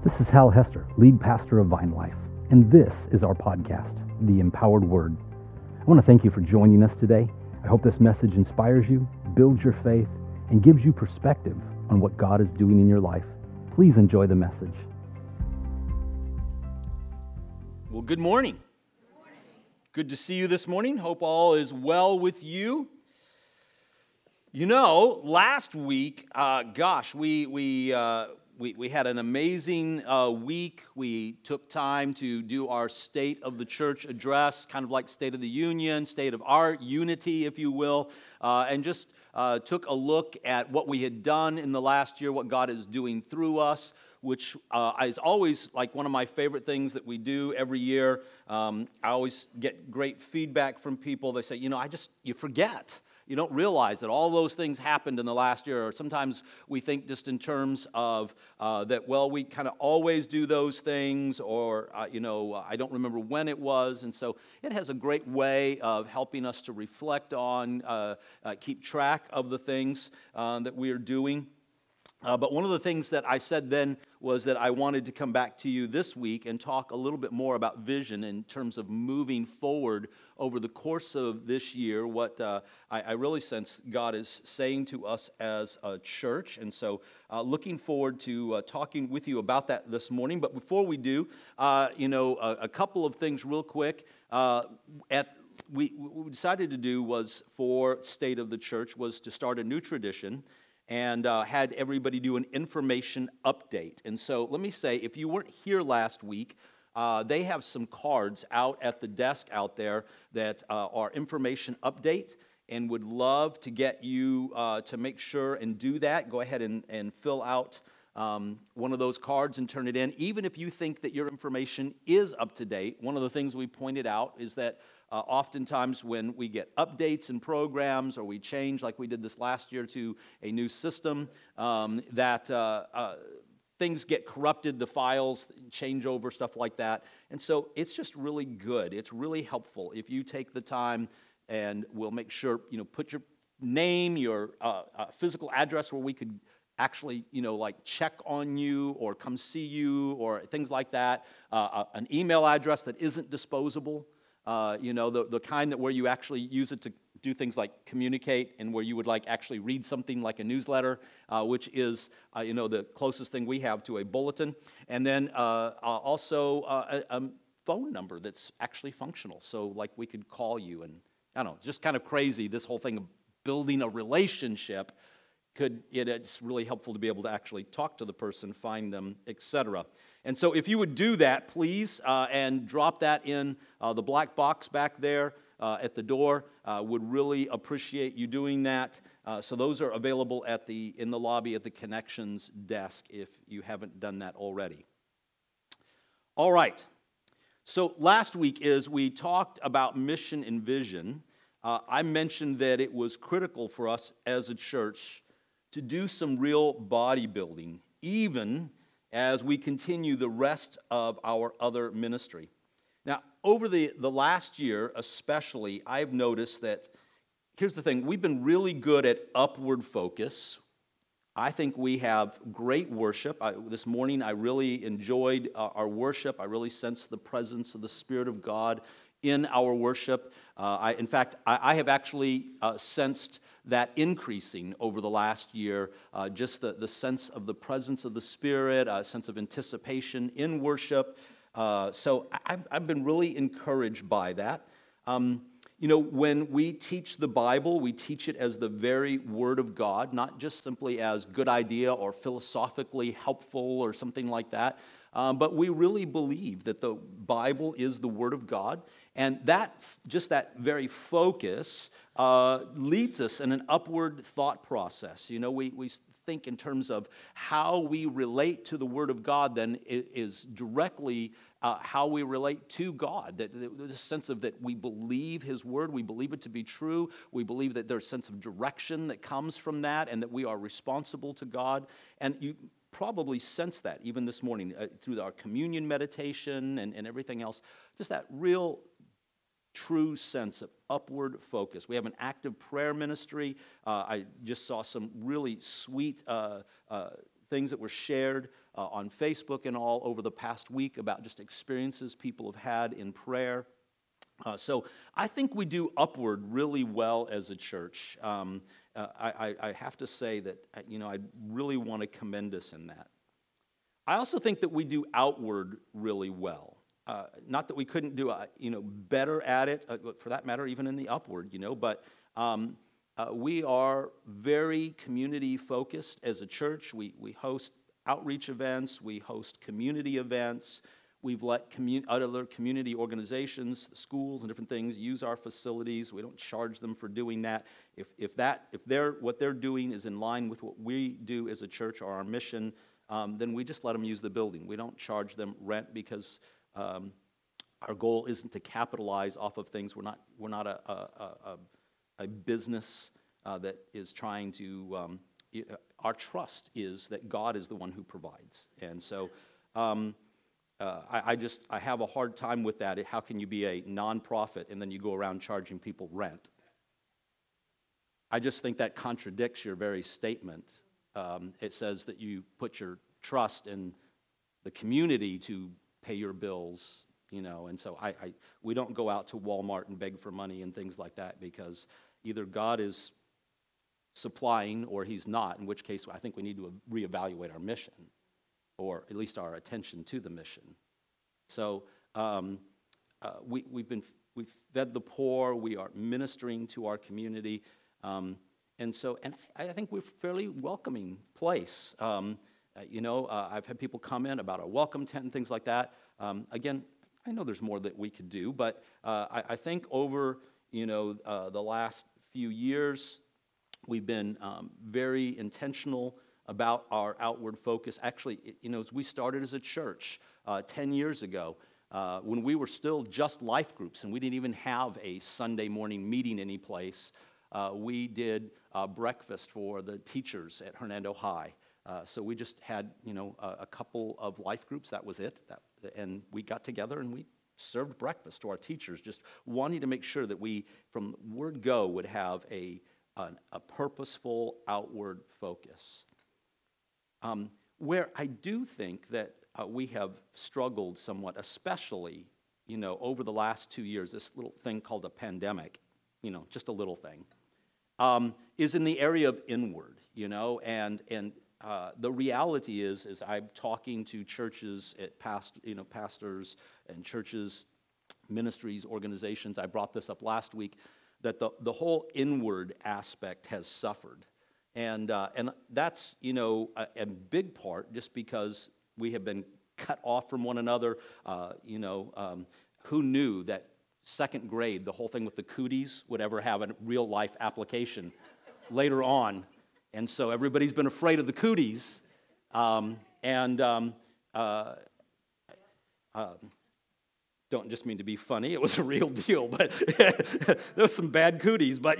This is Hal Hester, lead pastor of Vine Life, and this is our podcast, The Empowered Word. I want to thank you for joining us today. I hope this message inspires you, builds your faith, and gives you perspective on what God is doing in your life. Please enjoy the message. Well, good morning. Good to see you this morning. Hope all is well with you. You know, last week, we had an amazing week. We took time to do our State of the Church address, kind of like State of the Union, State of our Unity, if you will, and just took a look at what we had done in the last year, what God is doing through us, which is always like one of my favorite things that we do every year. I always get great feedback from people. They say, you forget. You don't realize that all those things happened in the last year. Or sometimes we think just in terms of that, well, we kind of always do those things, or, I don't remember when it was. And so it has a great way of helping us to reflect on, keep track of the things that we are doing. But one of the things that I said then was that I wanted to come back to you this week and talk a little bit more about vision in terms of moving forward over the course of this year, what I really sense God is saying to us as a church. And so looking forward to talking with you about that this morning. But before we do, a couple of things real quick. What we decided to do was, for State of the Church, was to start a new tradition and had everybody do an information update. And so let me say, if you weren't here last week, they have some cards out at the desk out there that are information update, and would love to get you to make sure and do that. Go ahead and fill out one of those cards and turn it in. Even if you think that your information is up to date, one of the things we pointed out is that oftentimes when we get updates and programs, or we change, like we did this last year, to a new system, things get corrupted, the files change over, stuff like that. And so it's just really good. It's really helpful if you take the time, and we'll make sure, put your name, your physical address where we could actually, check on you or come see you or things like that, an email address that isn't disposable. The kind that where you actually use it to do things like communicate, and where you would actually read something like a newsletter, which is, the closest thing we have to a bulletin. And then also a phone number that's actually functional. So we could call you, and I don't know, it's just kind of crazy, this whole thing of building a relationship. It's really helpful to be able to actually talk to the person, find them, etc. And so if you would do that, please, and drop that in the black box back there at the door, would really appreciate you doing that. So those are available in the lobby at the Connections desk if you haven't done that already. All right. So last week, as we talked about mission and vision, I mentioned that it was critical for us as a church to do some real bodybuilding, even as we continue the rest of our other ministry. Now, over the last year especially, I've noticed that, here's the thing, we've been really good at upward focus. I think we have great worship. This morning I really enjoyed our worship. I really sensed the presence of the Spirit of God in our worship. In fact, I have actually sensed that increasing over the last year, just the sense of the presence of the Spirit, a sense of anticipation in worship. So I've been really encouraged by that. When we teach the Bible, we teach it as the very Word of God, not just simply as good idea or philosophically helpful or something like that. But we really believe that the Bible is the Word of God, and that very focus leads us in an upward thought process. We think in terms of how we relate to the Word of God, then it is directly how we relate to God. That there's a sense of that we believe His Word, we believe it to be true, we believe that there's a sense of direction that comes from that, and that we are responsible to God. And you probably sense that even this morning through our communion meditation and everything else, just that real true sense of upward focus. We have an active prayer ministry. I just saw some really sweet things that were shared on Facebook and all over the past week about just experiences people have had in prayer. So I think we do upward really well as a church. I have to say that, I really want to commend us in that. I also think that we do outward really well. Not that we couldn't do, better at it, for that matter, even in the upward, but we are very community focused as a church. We host outreach events, we host community events. We've let other community organizations, schools, and different things use our facilities. We don't charge them for doing that. If what they're doing is in line with what we do as a church or our mission, then we just let them use the building. We don't charge them rent because our goal isn't to capitalize off of things. We're not a business that is trying to. Our trust is that God is the one who provides, and so. I have a hard time with that. How can you be a nonprofit and then you go around charging people rent? I just think that contradicts your very statement. It says that you put your trust in the community to pay your bills, and so we don't go out to Walmart and beg for money and things like that because either God is supplying or he's not, in which case I think we need to reevaluate our mission, or at least our attention to the mission. So we've fed the poor. We are ministering to our community, and I think we're a fairly welcoming place. I've had people comment about a welcome tent and things like that. Again, I know there's more that we could do, but I think over the last few years, we've been very intentional about our outward focus. Actually, as we started as a church 10 years ago, when we were still just life groups and we didn't even have a Sunday morning meeting anyplace, we did breakfast for the teachers at Hernando High. So we just had, a couple of life groups. That was it. And we got together and we served breakfast to our teachers, just wanting to make sure that we, from word go, would have a purposeful outward focus. Where I do think that we have struggled somewhat, especially, over the last 2 years, this little thing called a pandemic, just a little thing, is in the area of inward, and the reality is I'm talking to churches, pastors and churches, ministries, organizations. I brought this up last week, that the whole inward aspect has suffered. And that's, a big part just because we have been cut off from one another. Who knew that second grade, the whole thing with the cooties would ever have a real life application later on? And so everybody's been afraid of the cooties. Don't just mean to be funny. It was a real deal, but there was some bad cooties. But,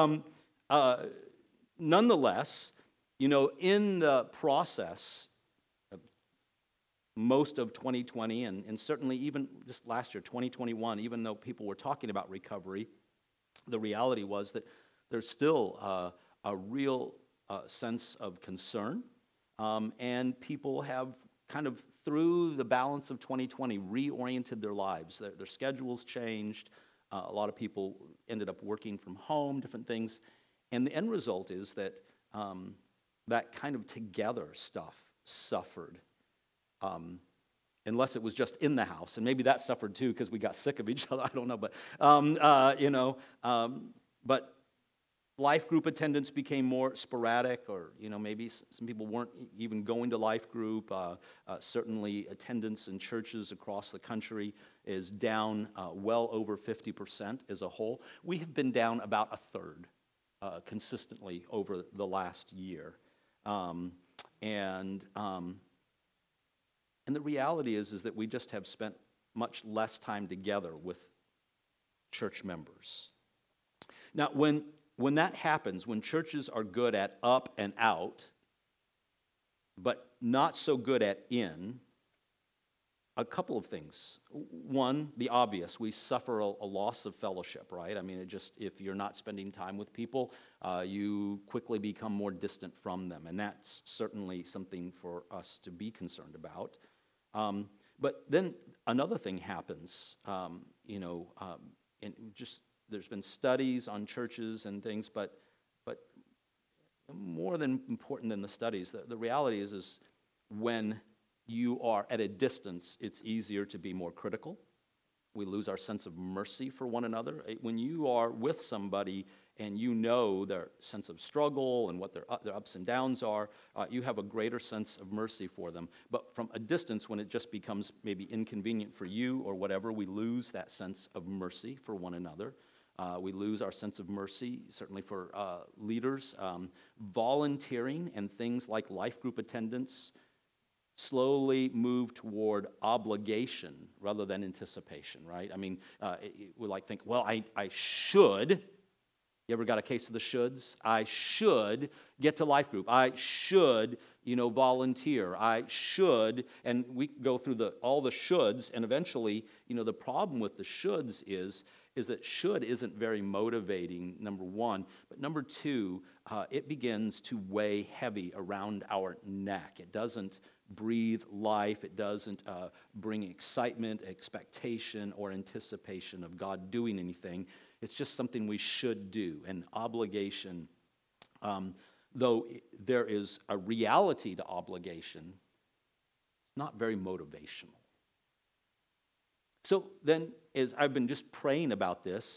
nonetheless, in the process of most of 2020 and certainly even just last year, 2021, even though people were talking about recovery, the reality was that there's still a real sense of concern, and people have kind of, through the balance of 2020, reoriented their lives. Their schedules changed. A lot of people ended up working from home, different things. And the end result is that that kind of together stuff suffered, unless it was just in the house. And maybe that suffered too because we got sick of each other. I don't know. But life group attendance became more sporadic, or maybe some people weren't even going to life group. Certainly attendance in churches across the country is down well over 50% as a whole. We have been down about a third consistently over the last year. And the reality is that we just have spent much less time together with church members. Now, when that happens, when churches are good at up and out, but not so good at in, A couple of things. One, the obvious, we suffer a loss of fellowship, right? I mean, if you're not spending time with people, you quickly become more distant from them, and that's certainly something for us to be concerned about. But then another thing happens, and just there's been studies on churches and things, but more than important than the studies, the reality is when you are at a distance, it's easier to be more critical. We lose our sense of mercy for one another. When you are with somebody and you know their sense of struggle and what their ups and downs are, you have a greater sense of mercy for them. But from a distance, when it just becomes maybe inconvenient for you or whatever, we lose that sense of mercy for one another. We lose our sense of mercy, certainly for leaders. Volunteering and things like life group attendance slowly move toward obligation rather than anticipation, right? I mean, we think, well, I should. You ever got a case of the shoulds? I should get to life group. I should, volunteer. I should, and we go through all the shoulds, and eventually, the problem with the shoulds is that should isn't very motivating, number one. But number two, it begins to weigh heavy around our neck. It doesn't breathe life. It doesn't bring excitement, expectation, or anticipation of God doing anything. It's just something we should do, an obligation. Though there is a reality to obligation, it's not very motivational. So then, as I've been just praying about this,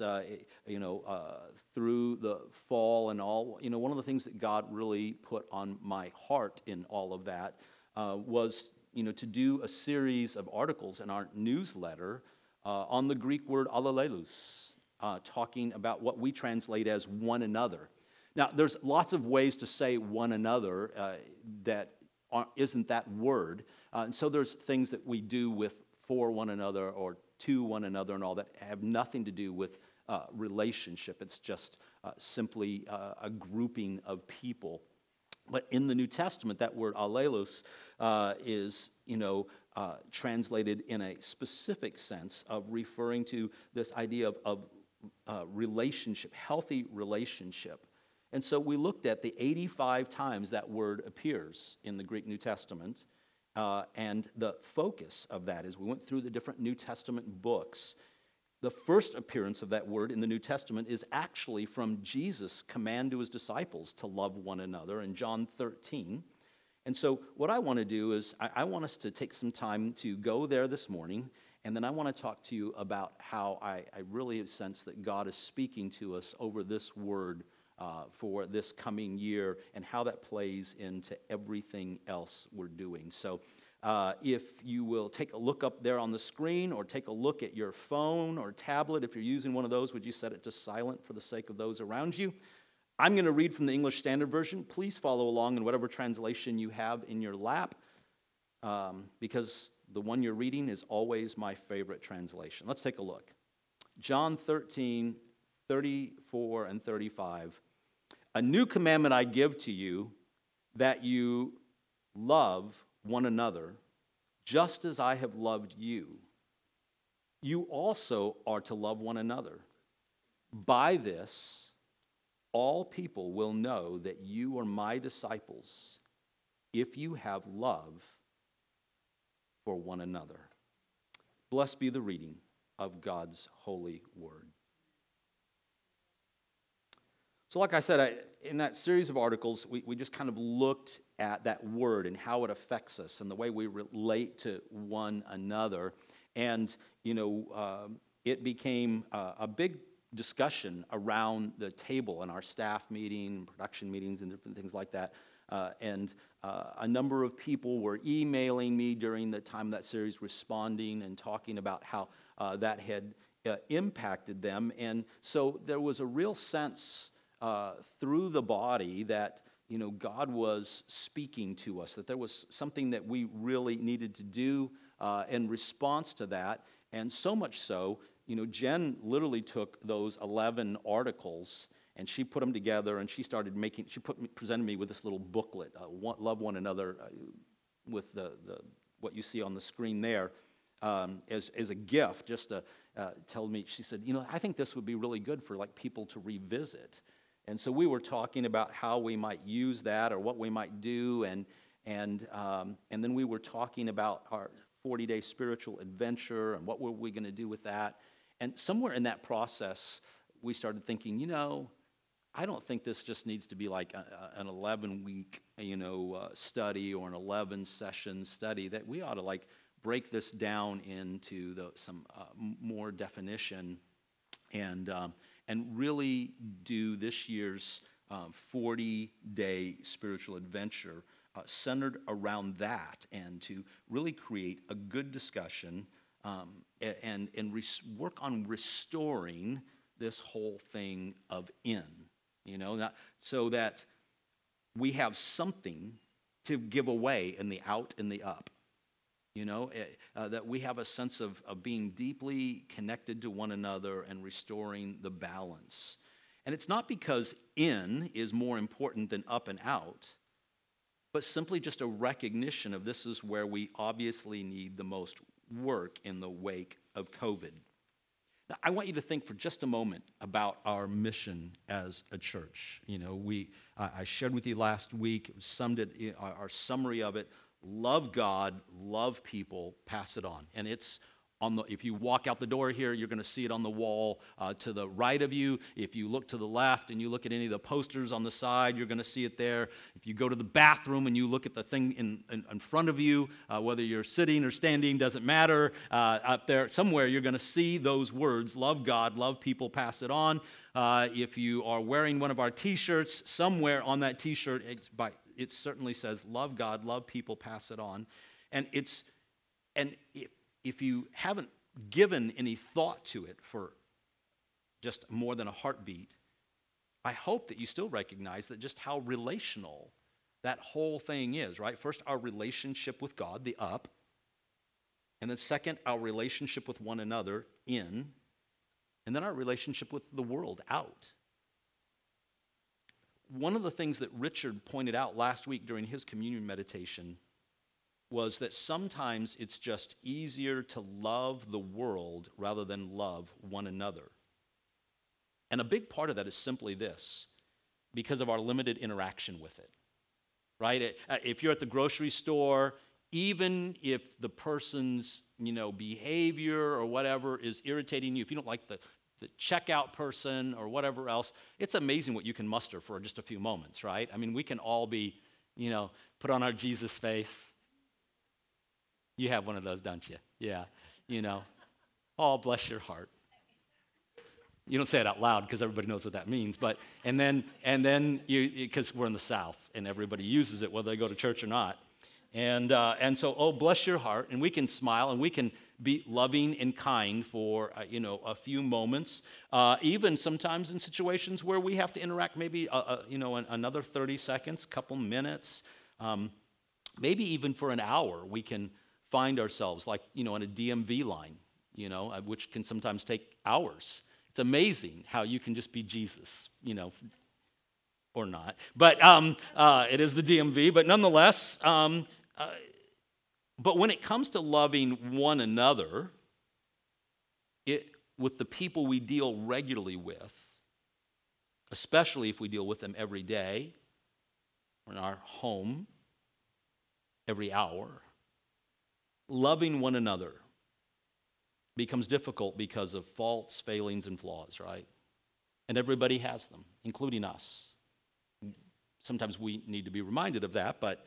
through the fall and all, one of the things that God really put on my heart in all of that was, to do a series of articles in our newsletter on the Greek word allelelous, talking about what we translate as one another. Now, there's lots of ways to say one another that isn't that word, and so there's things that we do with for one another or to one another and all that have nothing to do with relationship. It's just simply a grouping of people. But in the New Testament, that word allelos is, translated in a specific sense of referring to this idea of relationship, healthy relationship. And so we looked at the 85 times that word appears in the Greek New Testament. And the focus of that is we went through the different New Testament books. The first appearance of that word in the New Testament is actually from Jesus' command to his disciples to love one another in John 13. And so what I want to do is I want us to take some time to go there this morning, and then I want to talk to you about how I really sense that God is speaking to us over this word for this coming year and how that plays into everything else we're doing. So if you will take a look up there on the screen or take a look at your phone or tablet, if you're using one of those, would you set it to silent for the sake of those around you? I'm going to read from the English Standard Version. Please follow along in whatever translation you have in your lap, because the one you're reading is always my favorite translation. Let's take a look. John 13, 34 and 35. A new commandment I give to you, that you love one another, just as I have loved you. You also are to love one another. By this, all people will know that you are my disciples, if you have love for one another. Blessed be the reading of God's holy word. So like I said, in that series of articles, we just kind of looked at that word and how it affects us and the way we relate to one another. And, it became a big discussion around the table in our staff meeting, production meetings, and different things like that. And a number of people were emailing me during the time of that series, responding and talking about how that had impacted them. And so there was a real sense through the body that, God was speaking to us, that there was something that we really needed to do in response to that. And so much so, Jen literally took those 11 articles and she put them together and she started presented me with this little booklet, Love One Another, with the what you see on the screen there. as a gift, just to tell me. She said, I think this would be really good for like people to revisit. And so we were talking about how we might use that or what we might do, and then we were talking about our 40-day spiritual adventure and what were we going to do with that. And somewhere in that process, we started thinking, I don't think this just needs to be like an 11-week, study or an 11-session study. That we ought to like break this down into some more definition, and really do this year's 40-day spiritual adventure centered around that, and to really create a good discussion and work on restoring this whole thing of so that we have something to give away in the out and the up. That we have a sense of being deeply connected to one another and restoring the balance. And it's not because in is more important than up and out, but simply just a recognition of this is where we obviously need the most work in the wake of COVID. Now, I want you to think for just a moment about our mission as a church. I shared with you last week, summed it, our summary of it: love God, love people, pass it on. And it's if you walk out the door here, you're going to see it on the wall to the right of you. If you look to the left and you look at any of the posters on the side, you're going to see it there. If you go to the bathroom and you look at the thing in front of you, whether you're sitting or standing, doesn't matter. Up there somewhere, you're going to see those words: love God, love people, pass it on. If you are wearing one of our T-shirts, somewhere on that T-shirt, it certainly says, love God, love people, pass it on. And if you haven't given any thought to it for just more than a heartbeat, I hope that you still recognize that just how relational that whole thing is, right? First, our relationship with God, the up. And then second, our relationship with one another, in. And then our relationship with the world, out. One of the things that Richard pointed out last week during his communion meditation was that sometimes it's just easier to love the world rather than love one another. And a big part of that is simply this: because of our limited interaction with it, right? If you're at the grocery store, even if the person's behavior or whatever is irritating you, if you don't like the checkout person or whatever else, it's amazing what you can muster for just a few moments, right? I mean, we can all be, put on our Jesus face. You have one of those, don't you? Yeah, oh, bless your heart. You don't say it out loud because everybody knows what that means, but and then because we're in the South and everybody uses it whether they go to church or not, and so, oh, bless your heart, and we can smile and we can be loving and kind for a few moments, even sometimes in situations where we have to interact, maybe another 30 seconds, couple minutes, maybe even for an hour. We can find ourselves like in a DMV line, which can sometimes take hours. It's amazing how you can just be Jesus, or not. But it is the DMV. But nonetheless, but when it comes to loving one another, with the people we deal regularly with, especially if we deal with them every day or in our home every hour, loving one another becomes difficult because of faults, failings, and flaws, right? And everybody has them, including us. Sometimes we need to be reminded of that, but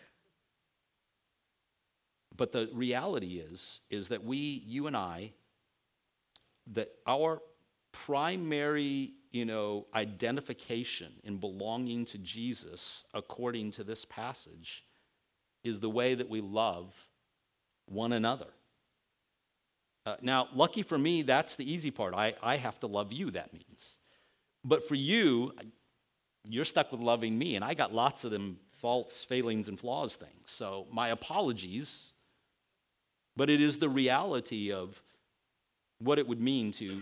the reality is that you and I, that our primary, identification in belonging to Jesus, according to this passage, is the way that we love one another. Now, lucky for me, that's the easy part. I have to love you, that means. But for you, you're stuck with loving me, and I got lots of them faults, failings, and flaws things. So my apologies, but it is the reality of what it would mean to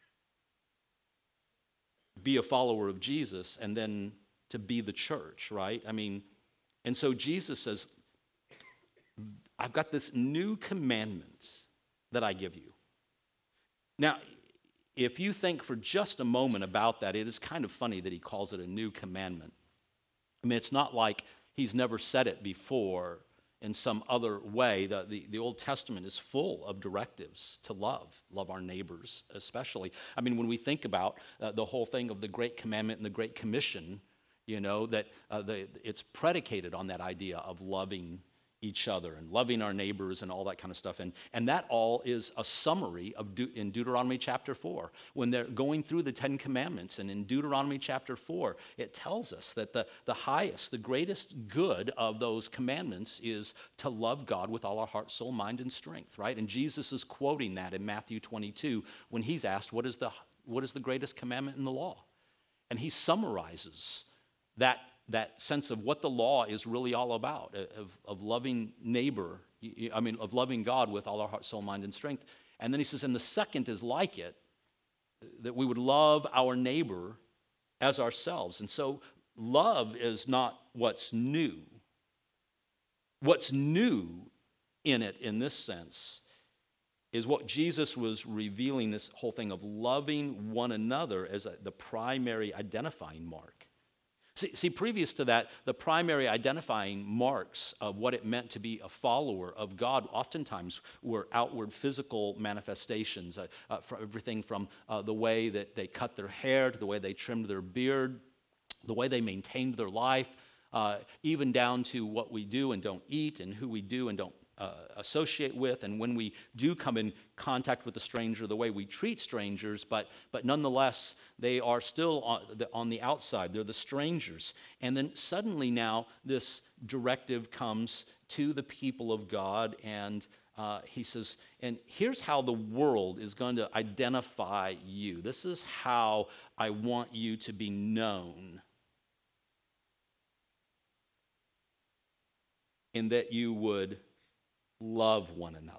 be a follower of Jesus and then to be the church, right? I mean, and so Jesus says, I've got this new commandment that I give you. Now, if you think for just a moment about that, it is kind of funny that he calls it a new commandment. I mean, it's not like he's never said it before in some other way. The Old Testament is full of directives to love our neighbors especially. I mean, when we think about the whole thing of the Great Commandment and the Great Commission, that it's predicated on that idea of loving each other and loving our neighbors and all that kind of stuff. And that all is a summary of in Deuteronomy chapter 4. When they're going through the Ten Commandments, and in Deuteronomy chapter 4, it tells us that the highest, the greatest good of those commandments is to love God with all our heart, soul, mind, and strength, right? And Jesus is quoting that in Matthew 22 when he's asked, what is the greatest commandment in the law? And he summarizes that sense of what the law is really all about, of loving neighbor, of loving God with all our heart, soul, mind, and strength. And then he says, and the second is like it, that we would love our neighbor as ourselves. And so love is not what's new. What's new in it, in this sense, is what Jesus was revealing, this whole thing of loving one another as the primary identifying mark. See, previous to that, the primary identifying marks of what it meant to be a follower of God oftentimes were outward physical manifestations, for everything from the way that they cut their hair to the way they trimmed their beard, the way they maintained their life, even down to what we do and don't eat and who we do and don't associate with, and when we do come in contact with a stranger, the way we treat strangers, but nonetheless, they are still on the outside. They're the strangers. And then suddenly now, this directive comes to the people of God, and he says, and here's how the world is going to identify you. This is how I want you to be known. In that you would love one another.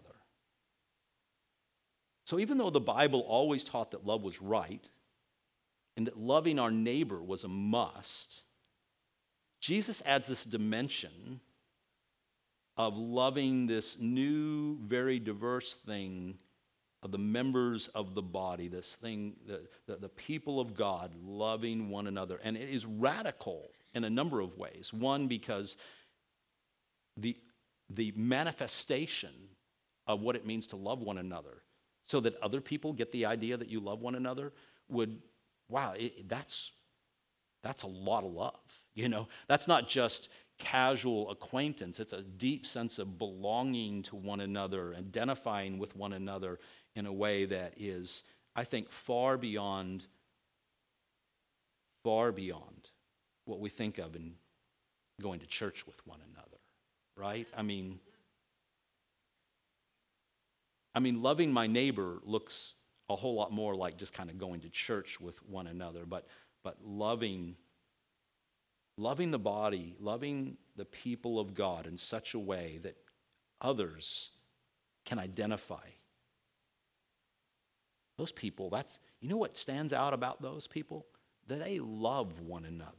So even though the Bible always taught that love was right and that loving our neighbor was a must, Jesus adds this dimension of loving this new, very diverse thing of the members of the body, this thing, the people of God loving one another. And it is radical in a number of ways. One, because the manifestation of what it means to love one another so that other people get the idea that you love one another that's a lot of love. That's not just casual acquaintance. It's a deep sense of belonging to one another, identifying with one another in a way that is, I think, far beyond what we think of in going to church with one another. Right? I mean, loving my neighbor looks a whole lot more like just kind of going to church with one another, but loving the body, loving the people of God in such a way that others can identify. Those people, what stands out about those people? That they love one another.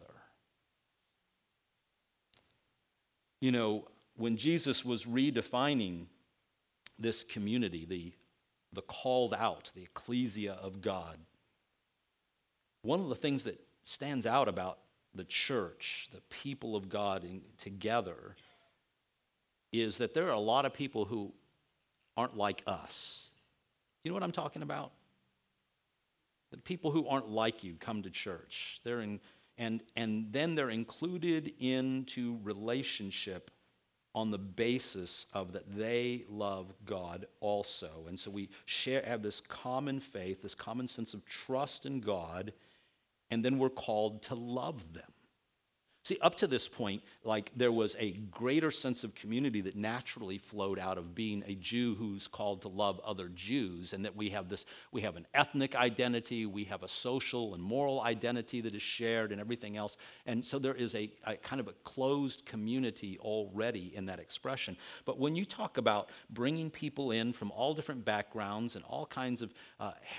When Jesus was redefining this community, the called out, the ecclesia of God, one of the things that stands out about the church, the people of God together, is that there are a lot of people who aren't like us. You know what I'm talking about? The people who aren't like you come to church. And then they're included into relationship on the basis of that they love God also. And so we have this common faith, this common sense of trust in God, and then we're called to love them. See, up to this point, there was a greater sense of community that naturally flowed out of being a Jew who's called to love other Jews, and that we have an ethnic identity, we have a social and moral identity that is shared and everything else. And so there is a kind of a closed community already in that expression. But when you talk about bringing people in from all different backgrounds and all kinds of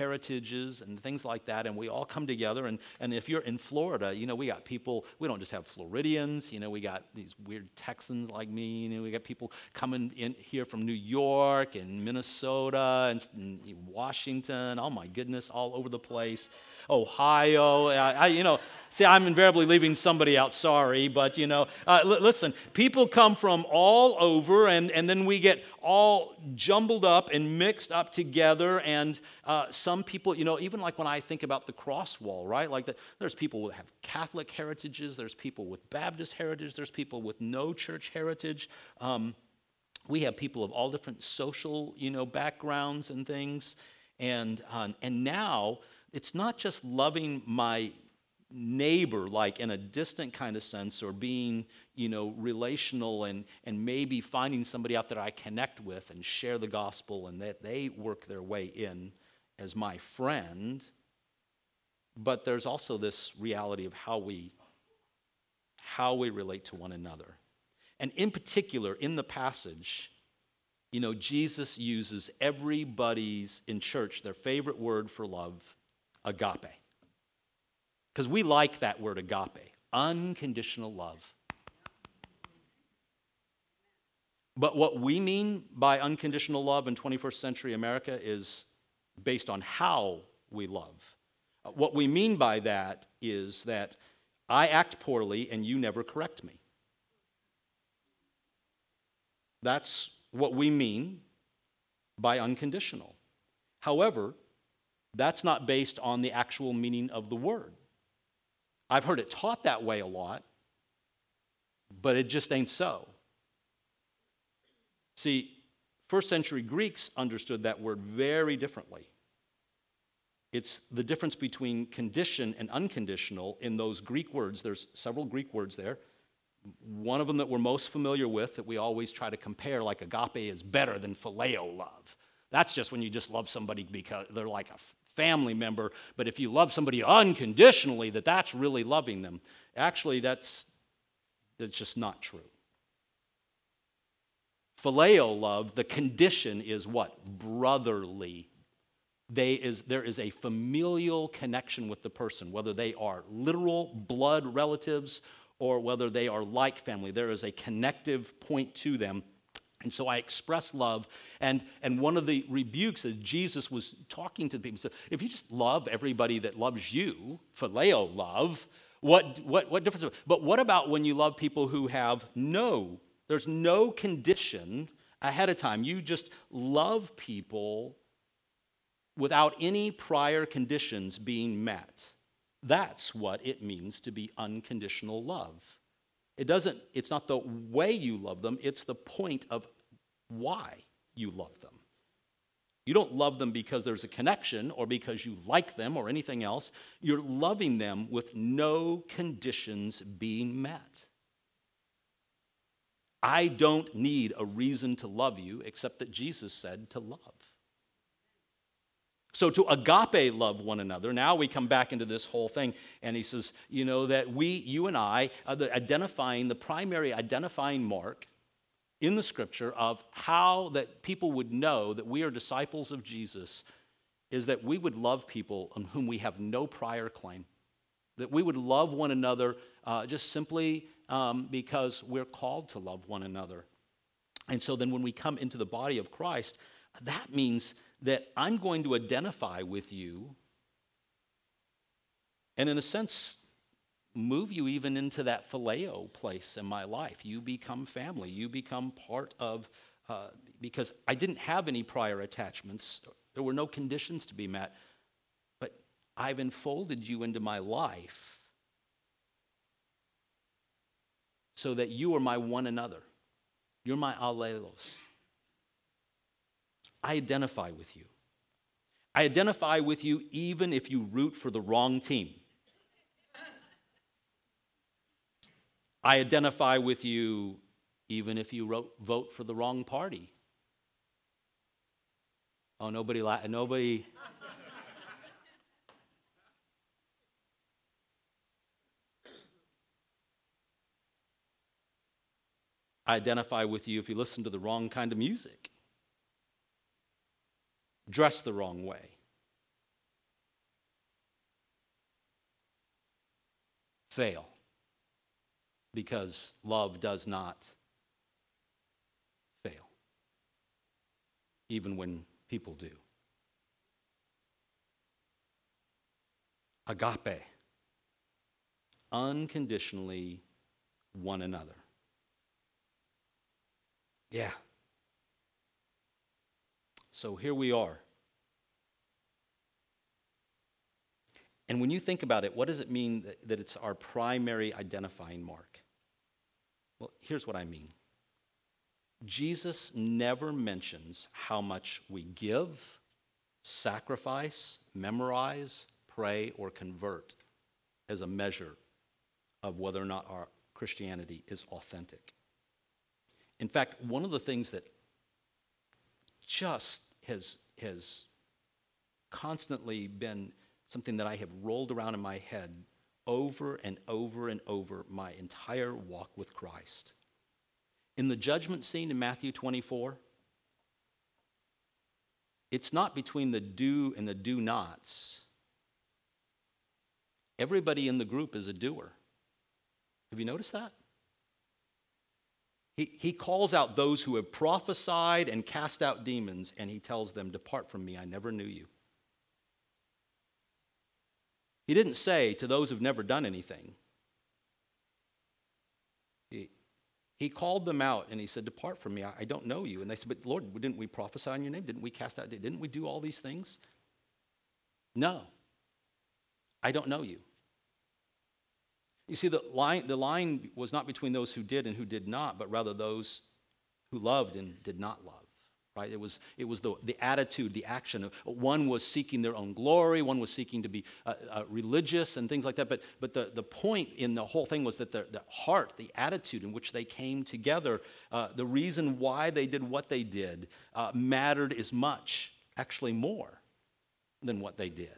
heritages and things like that, and we all come together, and if you're in Florida, we got people, we don't just have Floridians. We got these weird Texans like me. We got people coming in here from New York and Minnesota and Washington. Oh my goodness, all over the place. Ohio. See, I'm invariably leaving somebody out, sorry, but listen, people come from all over, and then we get all jumbled up and mixed up together, and some people, even like when I think about the cross wall, right? Like there's people that have Catholic heritages, there's people with Baptist heritage, there's people with no church heritage. We have people of all different social, backgrounds and things, and now it's not just loving my neighbor like in a distant kind of sense, or being relational and maybe finding somebody out that I connect with and share the gospel and that they work their way in as my friend. But there's also this reality of how we relate to one another. And in particular, in the passage, Jesus uses everybody's in church their favorite word for love, agape. Because we like that word agape, unconditional love. But what we mean by unconditional love in 21st century America is based on how we love. What we mean by that is that I act poorly and you never correct me. That's what we mean by unconditional. However, that's not based on the actual meaning of the word. I've heard it taught that way a lot, but it just ain't so. See, first century Greeks understood that word very differently. It's the difference between condition and unconditional in those Greek words. There's several Greek words there. One of them that we're most familiar with, that we always try to compare, like agape is better than phileo love. That's just when you just love somebody because they're like a family member. But if you love somebody unconditionally, that's really loving them. Actually, that's just not true. Phileo love, the condition is what? Brotherly. There is a familial connection with the person, whether they are literal blood relatives or whether they are like family. There is a connective point to them. And so I express love, and one of the rebukes as Jesus was talking to the people, said, if you just love everybody that loves you, phileo love, what difference? But what about when you love people who have there's no condition ahead of time. You just love people without any prior conditions being met. That's what it means to be unconditional love. It's not the way you love them, it's the point of why you love them. You don't love them because there's a connection or because you like them or anything else. You're loving them with no conditions being met. I don't need a reason to love you except that Jesus said to love. So to agape love one another, now we come back into this whole thing, and he says, that you and I, the primary identifying mark in the scripture of how that people would know that we are disciples of Jesus is that we would love people on whom we have no prior claim. That we would love one another just simply because we're called to love one another. And so then when we come into the body of Christ, that means that I'm going to identify with you and in a sense move you even into that phileo place in my life. You become family. You become part of, because I didn't have any prior attachments. There were no conditions to be met. But I've enfolded you into my life so that you are my one another. You're my allelos. I identify with you. I identify with you even if you root for the wrong team. I identify with you even if you vote for the wrong party. Oh, nobody. I identify with you if you listen to the wrong kind of music, dress the wrong way, fail. because love does not fail, even when people do. Agape, unconditionally one another. Yeah. So here we are. And when you think about it, what does it mean that it's our primary identifying mark? Well, here's what I mean. Jesus never mentions how much we give, sacrifice, memorize, pray, or convert as a measure of whether or not our Christianity is authentic. In fact, one of the things that just has constantly been something that I have rolled around in my head over and over and over my entire walk with Christ. In the judgment scene in Matthew 24, it's not between the do and the do-nots. Everybody in the group is a doer. Have you noticed that? He calls out those who have prophesied and cast out demons, and he tells them, "Depart from me, I never knew you." He didn't say to those who've never done anything. He called them out and he said, "Depart from me, I don't know you." And they said, "But Lord, didn't we prophesy in your name? Didn't we cast out? Didn't we do all these things?" "No, I don't know you." You see, the line was not between those who did and who did not, but rather those who loved and did not love. Right? It was the attitude, the action. One was seeking their own glory. One was seeking to be religious and things like that. But the point in the whole thing was that the heart, the attitude in which they came together, the reason why they did what they did mattered as much, actually more, than what they did.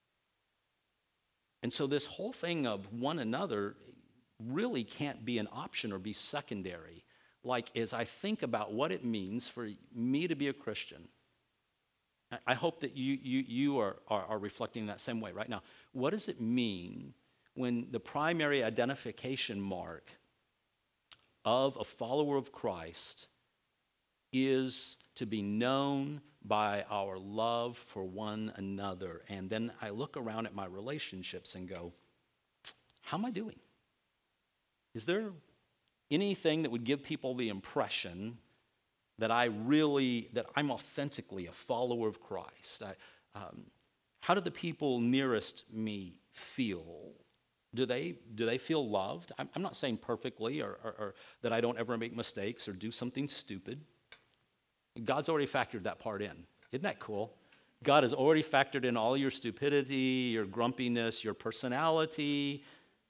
And so this whole thing of one another really can't be an option or be secondary. Like, as I think about what it means for me to be a Christian, I hope that you are reflecting that same way right now. What does it mean when the primary identification mark of a follower of Christ is to be known by our love for one another? And then I look around at my relationships and go, how am I doing? Is there anything that would give people the impression that I'm authentically a follower of Christ? How do the people nearest me feel? Do they feel loved? I'm not saying perfectly or that I don't ever make mistakes or do something stupid. God's already factored that part in. Isn't that cool? God has already factored in all your stupidity, your grumpiness, your personality,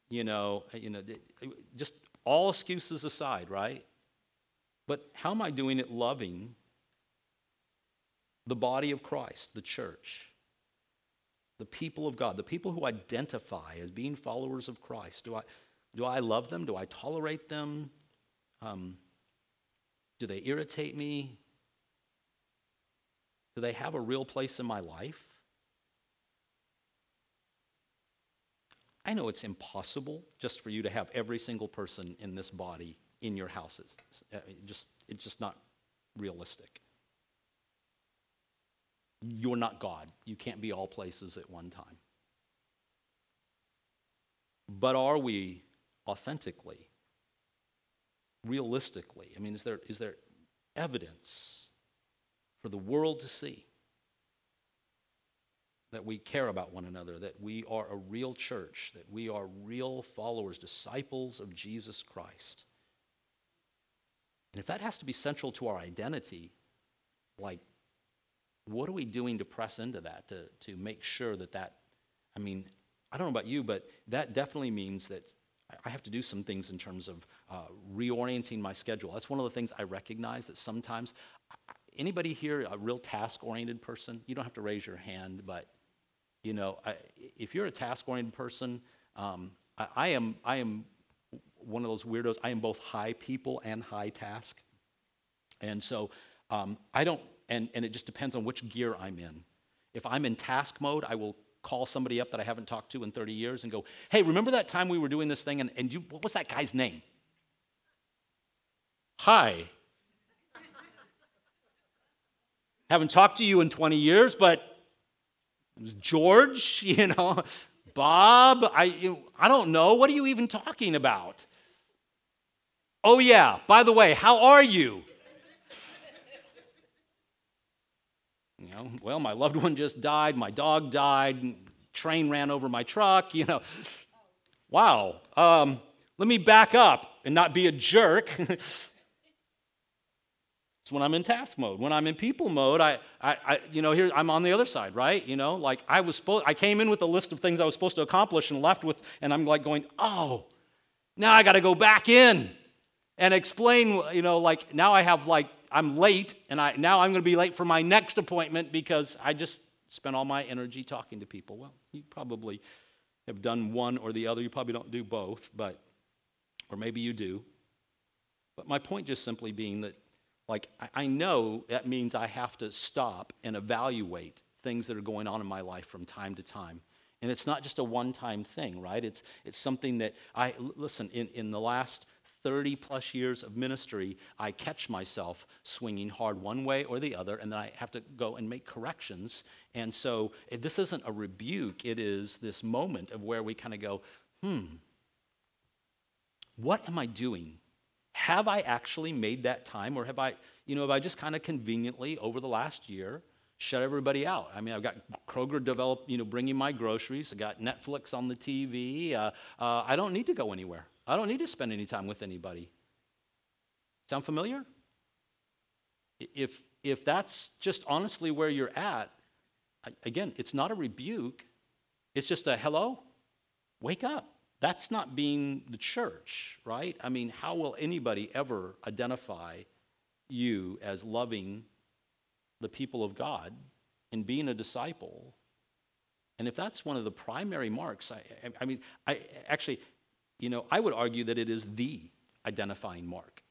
just all excuses aside, right? But how am I doing it loving the body of Christ, the church, the people of God, the people who identify as being followers of Christ? Do I love them? Do I tolerate them? Do they irritate me? Do they have a real place in my life? I know it's impossible just for you to have every single person in this body in your houses. It's just not realistic. You're not God. You can't be all places at one time. But are we authentically, realistically? I mean, is there evidence for the world to see that we care about one another, that we are a real church, that we are real followers, disciples of Jesus Christ? And if that has to be central to our identity, like, what are we doing to press into that, to make sure that, I mean, I don't know about you, but that definitely means that I have to do some things in terms of reorienting my schedule. That's one of the things I recognize, that sometimes, anybody here a real task-oriented person? You don't have to raise your hand, but if you're a task-oriented person, I am one of those weirdos. I am both high people and high task, and so I don't. And it just depends on which gear I'm in. If I'm in task mode, I will call somebody up that I haven't talked to in 30 years and go, hey, remember that time we were doing this thing and what was that guy's name? Hi. Haven't talked to you in 20 years, but it was George, Bob, I don't know. What are you even talking about? Oh, yeah, by the way, how are you? Well, my loved one just died, my dog died, train ran over my truck, Wow, let me back up and not be a jerk. It's when I'm in task mode. When I'm in people mode, here I'm on the other side, right? Like I came in with a list of things I was supposed to accomplish and left with, and I'm like going, oh, now I got to go back in and explain, now I have I'm late, and now I'm going to be late for my next appointment because I just spent all my energy talking to people. Well, you probably have done one or the other. You probably don't do both, or maybe you do. But my point just simply being that, I know that means I have to stop and evaluate things that are going on in my life from time to time. And it's not just a one-time thing, right? It's something that listen, in the last 30 plus years of ministry, I catch myself swinging hard one way or the other, and then I have to go and make corrections. And so this isn't a rebuke, it is this moment of where we kind of go, what am I doing? Have I actually made that time, or have I just kind of conveniently over the last year shut everybody out? I mean, I've got Kroger bringing my groceries. I got Netflix on the TV. I don't need to go anywhere. I don't need to spend any time with anybody. Sound familiar? If that's just honestly where you're at, again, it's not a rebuke. It's just a hello, wake up. That's not being the church, right? I mean, how will anybody ever identify you as loving the people of God and being a disciple? And if that's one of the primary marks, I would argue that it is the identifying mark.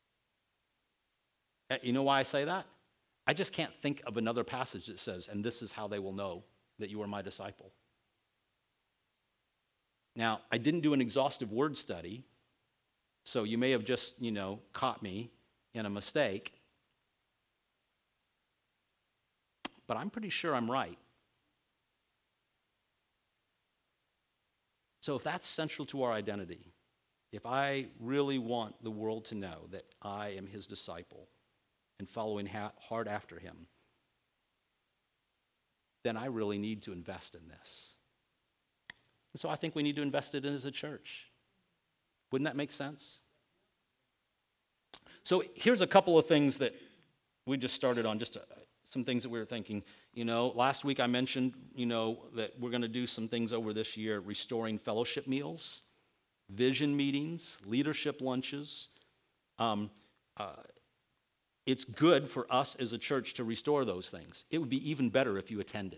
You know why I say that? I just can't think of another passage that says, and this is how they will know that you are my disciple. Now, I didn't do an exhaustive word study, so you may have just, caught me in a mistake. But I'm pretty sure I'm right. So if that's central to our identity, if I really want the world to know that I am his disciple and following hard after him, then I really need to invest in this. And so I think we need to invest it in as a church. Wouldn't that make sense? So here's a couple of things that we just started on, just some things that we were thinking. Last week I mentioned, that we're going to do some things over this year, restoring fellowship meals, vision meetings, leadership lunches. It's good for us as a church to restore those things. It would be even better if you attended.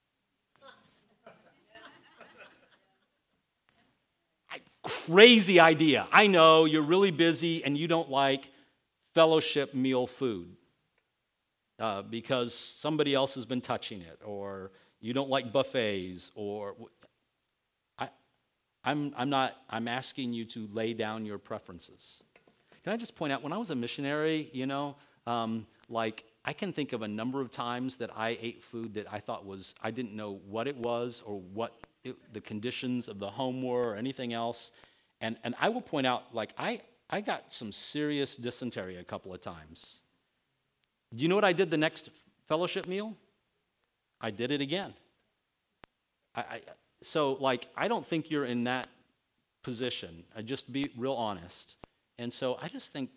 Crazy idea. I know you're really busy and you don't like fellowship meal food because somebody else has been touching it, or you don't like buffets, or I'm asking you to lay down your preferences. Can I just point out, when I was a missionary, I can think of a number of times that I ate food that I thought I didn't know what it was or what the conditions of the home were or anything else. And I will point out, I got some serious dysentery a couple of times. Do you know what I did the next fellowship meal? I did it again. So I don't think you're in that position. I just be real honest. And so I just think,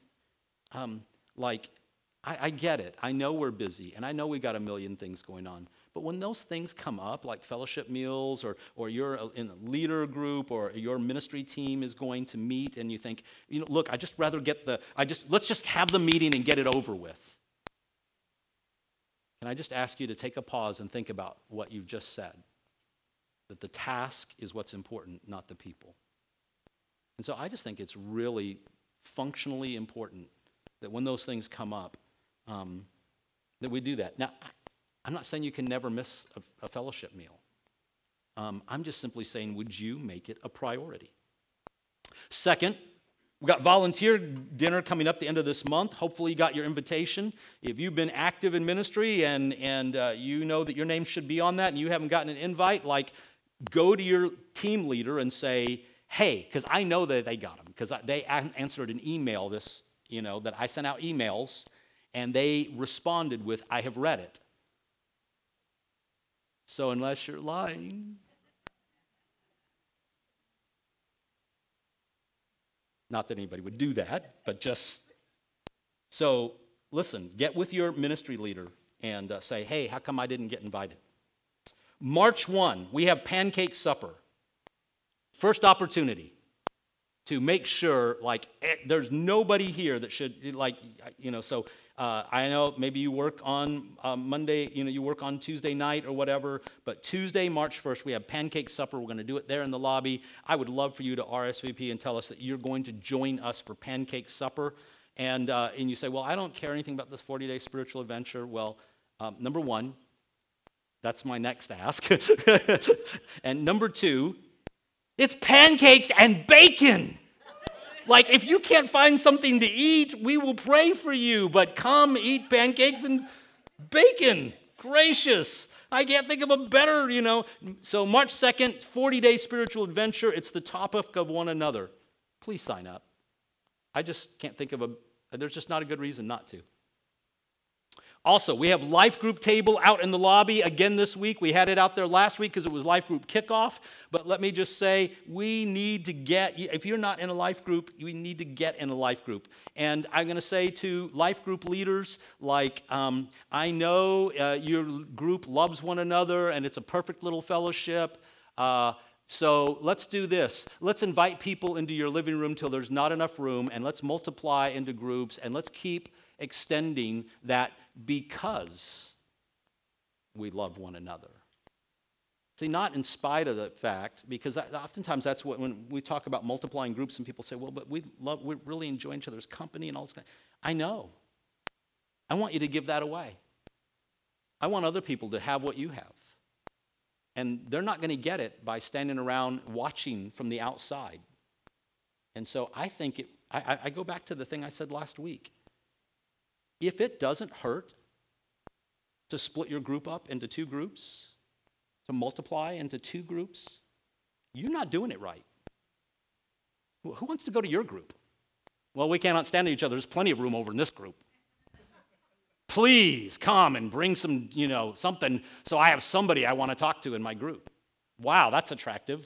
I get it. I know we're busy, and I know we got a million things going on. But when those things come up, like fellowship meals, or you're in a leader group, or your ministry team is going to meet, and you think, look, I just rather let's just have the meeting and get it over with. Can I just ask you to take a pause and think about what you've just said? That the task is what's important, not the people. And so I just think it's really functionally important that when those things come up, that we do that. Now, I'm not saying you can never miss a fellowship meal. I'm just simply saying, would you make it a priority? Second, we've got volunteer dinner coming up the end of this month. Hopefully you got your invitation. If you've been active in ministry and you know that your name should be on that and you haven't gotten an invite, go to your team leader and say, hey, because I know that they got them, because they answered an email that I sent out emails, and they responded with, I have read it. So unless you're lying, not that anybody would do that, but so listen, get with your ministry leader and say, hey, how come I didn't get invited? March 1, we have pancake supper. First opportunity to make sure, there's nobody here that should, so I know maybe you work on Monday, you work on Tuesday night or whatever, but Tuesday, March 1st, we have pancake supper. We're going to do it there in the lobby. I would love for you to RSVP and tell us that you're going to join us for pancake supper. And you say, well, I don't care anything about this 40-day spiritual adventure. Well, number one, that's my next ask. And number two, it's pancakes and bacon. If you can't find something to eat, we will pray for you. But come eat pancakes and bacon. Gracious. I can't think of a better, So March 2nd, 40-day spiritual adventure. It's the topic of one another. Please sign up. I just can't think of there's just not a good reason not to. Also, we have life group table out in the lobby again this week. We had it out there last week because it was life group kickoff. But let me just say, we need to if you're not in a life group, we need to get in a life group. And I'm going to say to life group leaders, I know your group loves one another and it's a perfect little fellowship. So let's do this. Let's invite people into your living room till there's not enough room, and let's multiply into groups, and let's keep extending that because we love one another. See, not in spite of the fact, because oftentimes that's when we talk about multiplying groups and people say, well, but we really enjoy each other's company and all this. I know. I want you to give that away. I want other people to have what you have. And they're not going to get it by standing around watching from the outside. And so I think I go back to the thing I said last week. If it doesn't hurt to split your group up into two groups, to multiply into two groups, you're not doing it right. Who wants to go to your group? Well, we cannot stand each other. There's plenty of room over in this group. Please come and bring some, something so I have somebody I want to talk to in my group. Wow, that's attractive.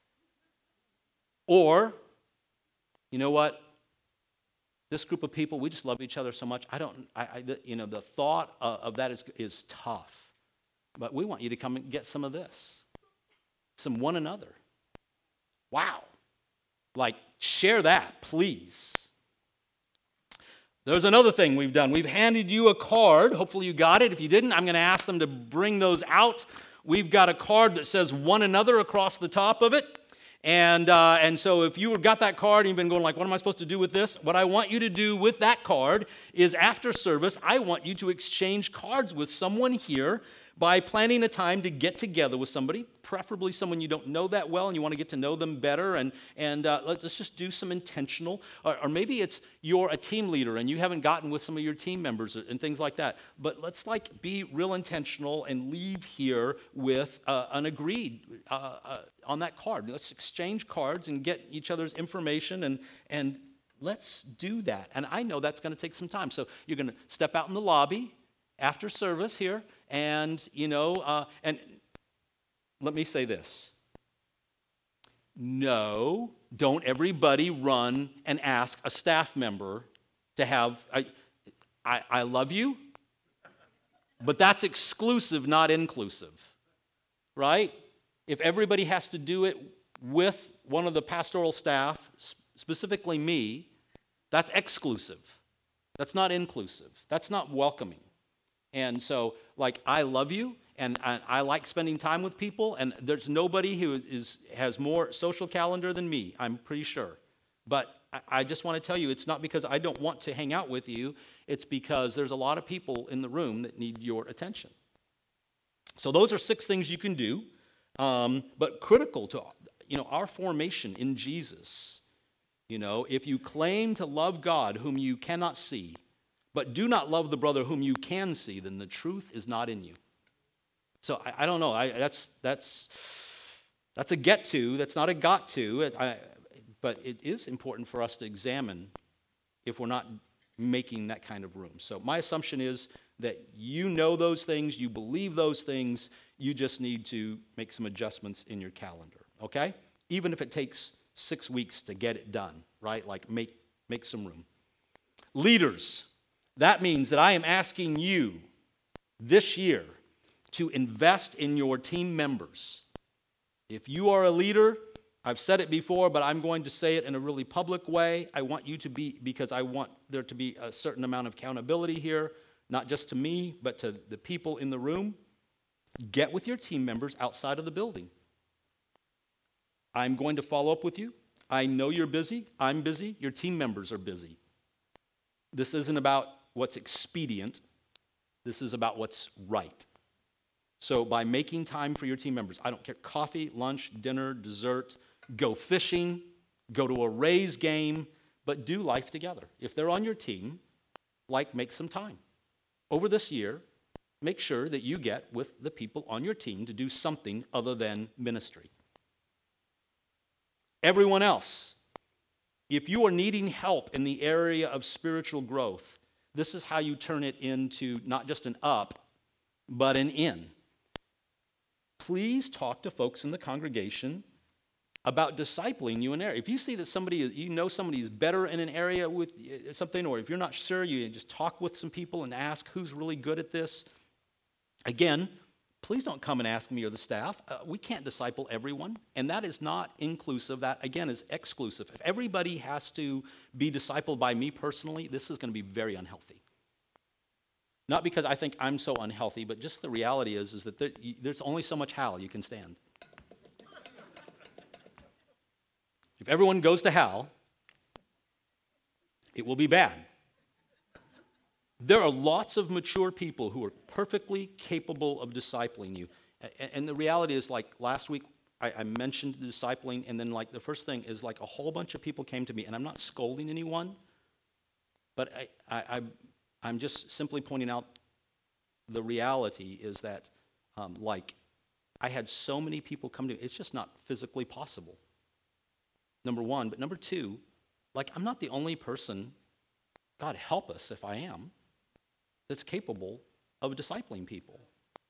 Or, you know what? This group of people, we just love each other so much. The thought of that is tough. But we want you to come and get some of this, some one another. Wow. Share that, please. There's another thing we've done. We've handed you a card. Hopefully you got it. If you didn't, I'm going to ask them to bring those out. We've got a card that says one another across the top of it. And so if you got that card and you've been going what am I supposed to do with this? What I want you to do with that card is after service, I want you to exchange cards with someone here by planning a time to get together with somebody, preferably someone you don't know that well and you want to get to know them better, and let's just do some intentional, or maybe you're a team leader and you haven't gotten with some of your team members and things like that, but let's be real intentional and leave here with an agreed on that card. Let's exchange cards and get each other's information and let's do that. And I know that's going to take some time. So you're going to step out in the lobby after service here, and and let me say this. No, don't everybody run and ask a staff member to have, I love you, but that's exclusive, not inclusive, right? If everybody has to do it with one of the pastoral staff, specifically me, that's exclusive. That's not inclusive. That's not welcoming. And so, I love you, and I like spending time with people, and there's nobody who has more social calendar than me, I'm pretty sure. But I just want to tell you, it's not because I don't want to hang out with you, it's because there's a lot of people in the room that need your attention. So those are 6 things you can do. but critical to our formation in Jesus. If you claim to love God whom you cannot see, but do not love the brother whom you can see, then the truth is not in you. So I don't know. That's a get to. That's not a got to. But it is important for us to examine if we're not making that kind of room. So my assumption is that you know those things, you believe those things, you just need to make some adjustments in your calendar, okay? Even if it takes 6 weeks to get it done, right? Like make some room. Leaders, that means that I am asking you this year to invest in your team members. If you are a leader, I've said it before, but I'm going to say it in a really public way. I want you to be, because I want there to be a certain amount of accountability here, not just to me, but to the people in the room. Get with your team members outside of the building. I'm going to follow up with you. I know you're busy. I'm busy. Your team members are busy. This isn't about what's expedient. This is about what's right. So by making time for your team members, I don't care, coffee, lunch, dinner, dessert, go fishing, go to a Rays game, but do life together. If they're on your team, make some time. Over this year, make sure that you get with the people on your team to do something other than ministry. Everyone else, if you are needing help in the area of spiritual growth, this is how you turn it into not just an up, but an in. Please talk to folks in the congregation about discipling you in an area. If you see that somebody is better in an area with something, or if you're not sure, you just talk with some people and ask who's really good at this. Again, please don't come and ask me or the staff. We can't disciple everyone, and that is not inclusive. That, again, is exclusive. If everybody has to be discipled by me personally, this is going to be very unhealthy. Not because I think I'm so unhealthy, but just the reality is that there's only so much Hal you can stand. If everyone goes to Hal, it will be bad. There are lots of mature people who are perfectly capable of discipling you. And the reality is, last week, I mentioned the discipling, and then the first thing is a whole bunch of people came to me, and I'm not scolding anyone, but I'm just simply pointing out the reality is that, I had so many people come to me, it's just not physically possible. Number one. But number two, I'm not the only person, God help us if I am, that's capable of discipling people.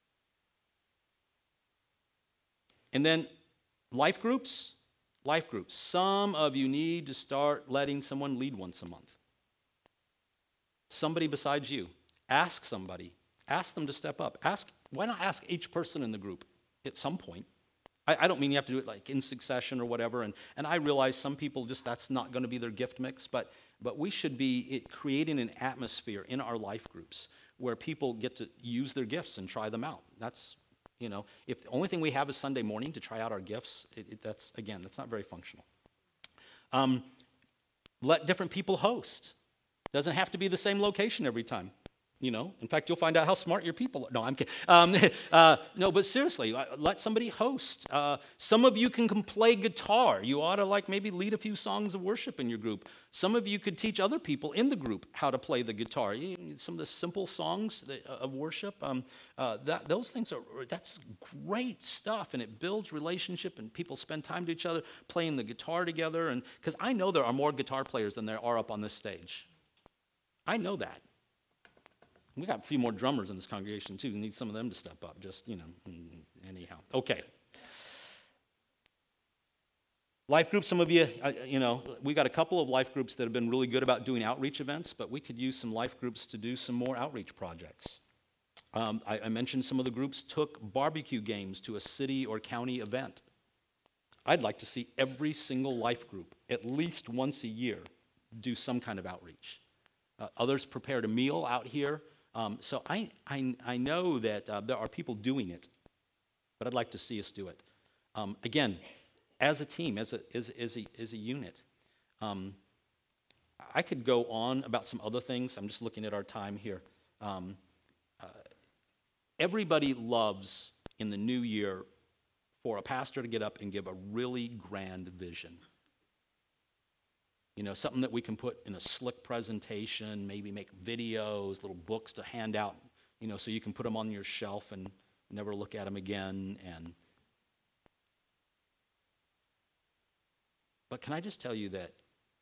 And then life groups. Some of you need to start letting someone lead once a month. Somebody besides you. Ask somebody. Ask them to step up. Why not ask each person in the group at some point? I don't mean you have to do it in succession or whatever, and I realize some people that's not going to be their gift mix, but we should be creating an atmosphere in our life groups where people get to use their gifts and try them out. That's, if the only thing we have is Sunday morning to try out our gifts, that's not very functional. Let different people host. Doesn't have to be the same location every time. In fact, you'll find out how smart your people are. No, I'm kidding. No, but seriously, let somebody host. Some of you can play guitar. You ought to maybe lead a few songs of worship in your group. Some of you could teach other people in the group how to play the guitar. Some of the simple songs of worship. Those things that's great stuff, and it builds relationship, and people spend time to each other playing the guitar together. And because I know there are more guitar players than there are up on this stage. I know that. We got a few more drummers in this congregation, too. We need some of them to step up, anyhow. Okay. Life groups, some of you, we got a couple of life groups that have been really good about doing outreach events, but we could use some life groups to do some more outreach projects. I mentioned some of the groups took barbecue games to a city or county event. I'd like to see every single life group, at least once a year, do some kind of outreach. Others prepared a meal out here. So I know that there are people doing it, but I'd like to see us do it. Again, as a team, as a unit. I could go on about some other things. I'm just looking at our time here. Everybody loves in the new year for a pastor to get up and give a really grand vision. You know, something that we can put in a slick presentation, maybe make videos, little books to hand out, you know, so you can put them on your shelf and never look at them again. But can I just tell you that,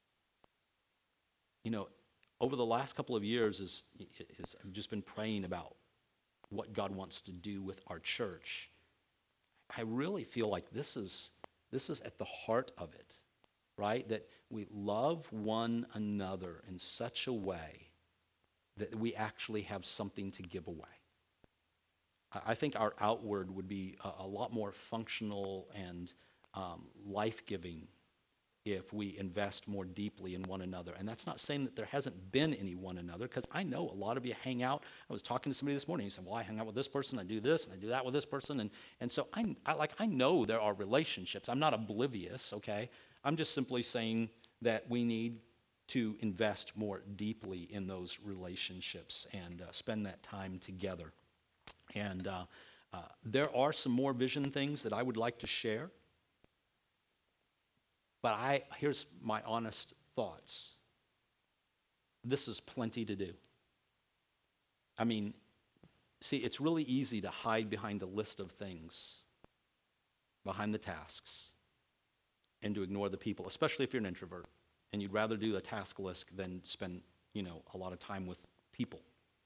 you know, over the last couple of years, is I've just been praying about what God wants to do with our church. I really feel like this is at the heart of it, right? That we love one another in such a way that we actually have something to give away. I think our outward would be a lot more functional and life-giving if we invest more deeply in one another. And that's not saying that there hasn't been any one another, because I know a lot of you hang out. I was talking to somebody this morning. He said, well, I hang out with this person, I do this, and I do that with this person. And so I know there are relationships. I'm not oblivious, okay? I'm just simply saying that we need to invest more deeply in those relationships and spend that time together. And there are some more vision things that I would like to share. But here's my honest thoughts. This is plenty to do. I mean, see, it's really easy to hide behind a list of things, behind the tasks, and to ignore the people, especially if you're an introvert, and you'd rather do a task list than spend, you know, a lot of time with people.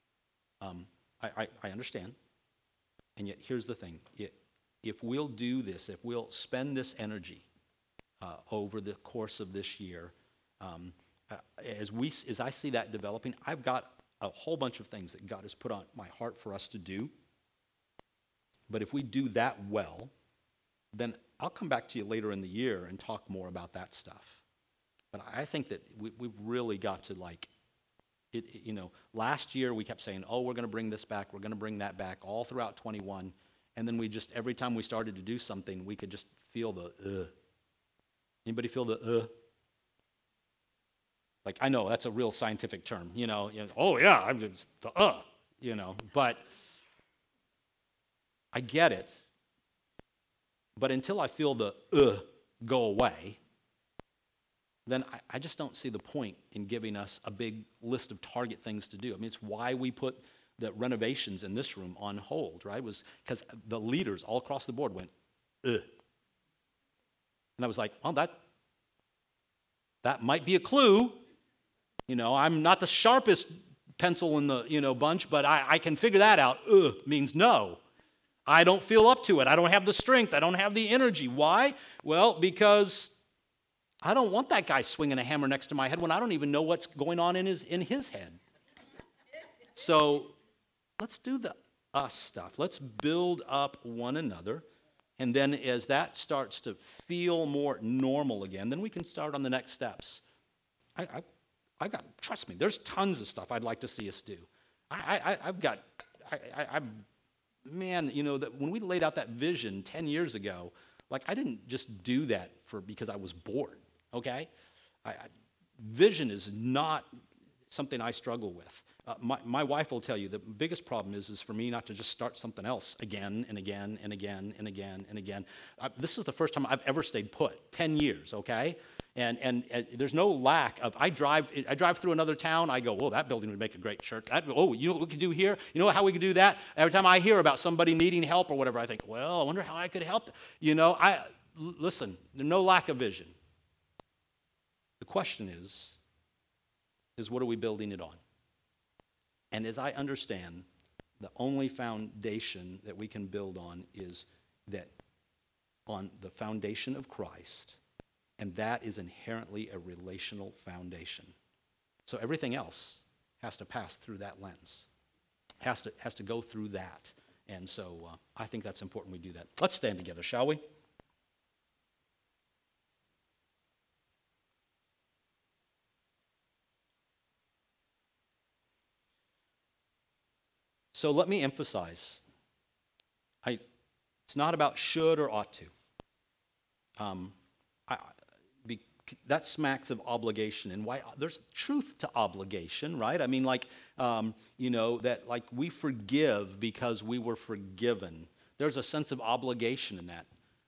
I understand. And yet, here's the thing. If we'll do this, if we'll spend this energy over the course of this year, as I see that developing, I've got a whole bunch of things that God has put on my heart for us to do. But if we do that well, then I'll come back to you later in the year and talk more about that stuff. But I think that we've really got to, like, you know, last year we kept saying, oh, we're going to bring this back, we're going to bring that back, all throughout 21. And then we just, every time we started to do something, we could just feel the Anybody feel the Like, I know that's a real scientific term, you know oh yeah, I'm just the you know, but I get it. But until I feel the go away, then I just don't see the point in giving us a big list of target things to do. I mean, it's why we put the renovations in this room on hold, right? It was because the leaders all across the board went, And I was like, well, that might be a clue. You know, I'm not the sharpest pencil in the, bunch, but I can figure that out. Means no. I don't feel up to it. I don't have the strength. I don't have the energy. Why? Well, because I don't want that guy swinging a hammer next to my head when I don't even know what's going on in his head. So let's do the us stuff. Let's build up one another. And then as that starts to feel more normal again, then we can start on the next steps. Trust me, there's tons of stuff I'd like to see us do. Man, that when we laid out that vision 10 years ago, like, I didn't just do that because I was bored, okay? Vision is not something I struggle with. My wife will tell you the biggest problem is for me not to just start something else again and again and again and again and again. This is the first time I've ever stayed put, 10 years, okay? And there's no lack of, I drive through another town, I go, that building would make a great church. You know what we could do here? You know how we could do that? Every time I hear about somebody needing help or whatever, I think, well, I wonder how I could help. Listen, there's no lack of vision. The question is what are we building it on? And as I understand, the only foundation that we can build on is that on the foundation of Christ, and that is inherently a relational foundation. So everything else has to pass through that lens, has to go through that. And so I think that's important we do that. Let's stand together, shall we? So let me emphasize, it's not about should or ought to. That smacks of obligation, and why there's truth to obligation, right? I mean, that like we forgive because we were forgiven. There's a sense of obligation in that.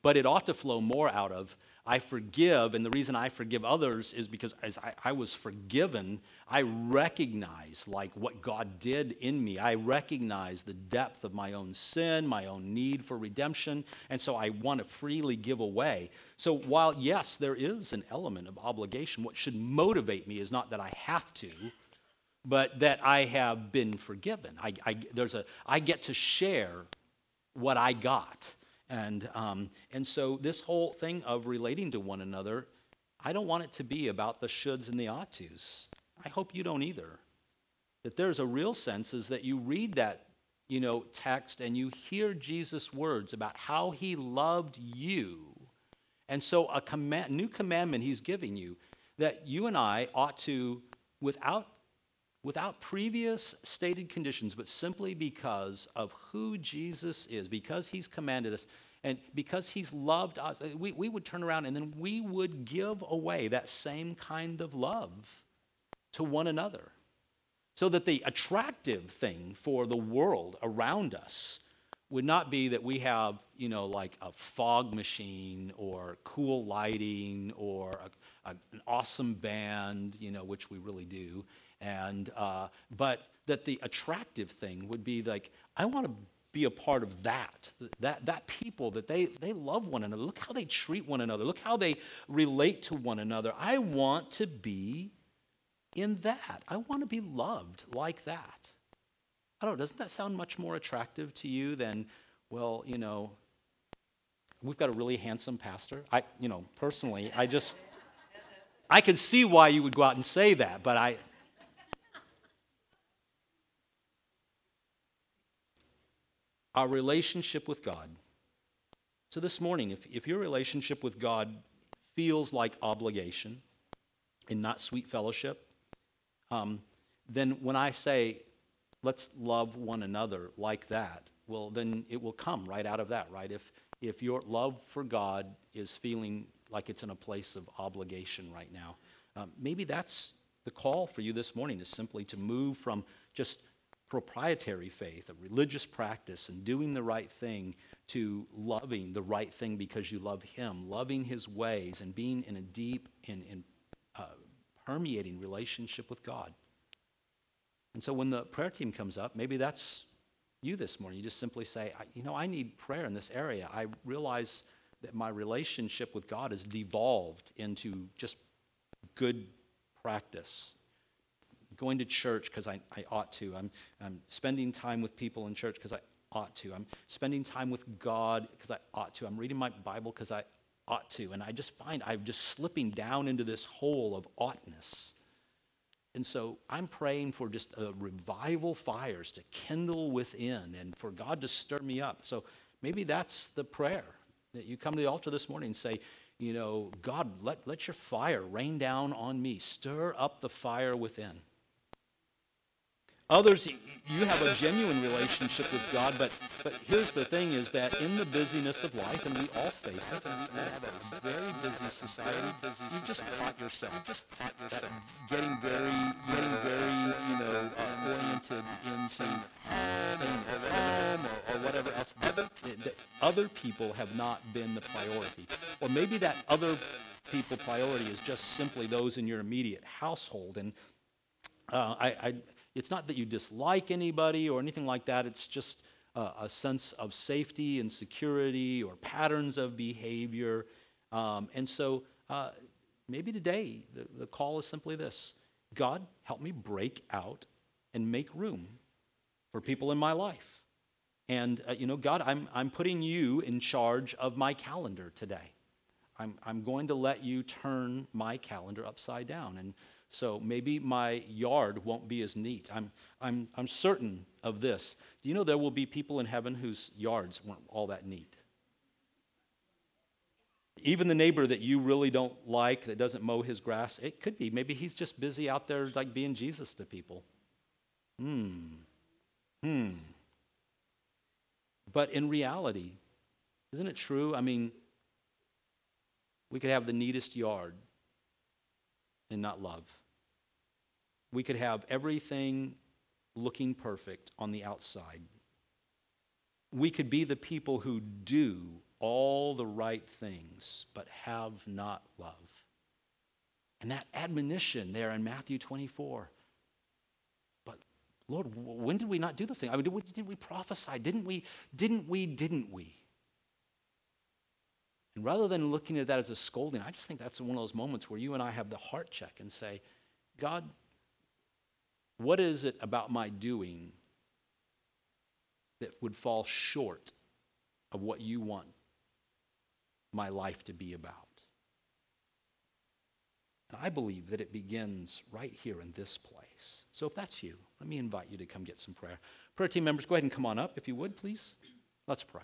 but it ought to flow more out of, I forgive, and the reason I forgive others is because as I was forgiven, I recognize like what God did in me. I recognize the depth of my own sin, my own need for redemption, and so I want to freely give away. So while, yes, there is an element of obligation, what should motivate me is not that I have to, but that I have been forgiven. I get to share what I got. And so this whole thing of relating to one another, I don't want it to be about the shoulds and the ought tos. I hope you don't either. That there's a real sense is that you read that, text and you hear Jesus' words about how he loved you. And so new commandment he's giving you, that you and I ought to, without previous stated conditions, but simply because of who Jesus is, because he's commanded us, and because he's loved us, we would turn around and then we would give away that same kind of love to one another. So that the attractive thing for the world around us would not be that we have, like a fog machine or cool lighting or an awesome band, which we really do. But that the attractive thing would be like, I want to be a part of that people, that they love one another. Look how they treat one another. Look how they relate to one another. I want to be in that. I want to be loved like that. I don't know, doesn't that sound much more attractive to you than, well, we've got a really handsome pastor. Personally, I could see why you would go out and say that, but our relationship with God. So this morning, if your relationship with God feels like obligation and not sweet fellowship, then when I say, let's love one another like that, well, then it will come right out of that, right? If your love for God is feeling like it's in a place of obligation right now, maybe that's the call for you this morning, is simply to move from just proprietary faith, a religious practice, and doing the right thing to loving the right thing because you love him, loving his ways, and being in a deep and permeating relationship with God. And so when the prayer team comes up, maybe that's you this morning. You just simply say, I need prayer in this area. I realize that my relationship with God has devolved into just good practice. Going to church because I ought to. I'm spending time with people in church because I ought to. I'm spending time with God because I ought to. I'm reading my Bible because I ought to. And I just find I'm just slipping down into this hole of oughtness. And so I'm praying for just a revival fires to kindle within and for God to stir me up. So maybe that's the prayer, that you come to the altar this morning and say, God, let your fire rain down on me. Stir up the fire within. Others, you have a genuine relationship with God, but here's the thing is that in the busyness of life, and we all face it, and we have a very busy society, you've just caught yourself getting very oriented into staying at home or whatever else. Other people have not been the priority. Or maybe that other people priority is just simply those in your immediate household. And it's not that you dislike anybody or anything like that. It's just a sense of safety and security or patterns of behavior. And so maybe today the call is simply this: God, help me break out and make room for people in my life. And, God, I'm putting you in charge of my calendar today. I'm going to let you turn my calendar upside down. And so maybe my yard won't be as neat. I'm certain of this. Do you know there will be people in heaven whose yards weren't all that neat? Even the neighbor that you really don't like, that doesn't mow his grass, it could be. Maybe he's just busy out there like being Jesus to people. But in reality, isn't it true? I mean, we could have the neatest yard and not love. We could have everything looking perfect on the outside. We could be the people who do all the right things, but have not love. And that admonition there in Matthew 24. But Lord, when did we not do this thing? I mean, did we prophesy? Didn't we? And rather than looking at that as a scolding, I just think that's one of those moments where you and I have the heart check and say, God, what is it about my doing that would fall short of what you want my life to be about? And I believe that it begins right here in this place. So if that's you, let me invite you to come get some prayer. Prayer team members, go ahead and come on up, if you would, please. Let's pray.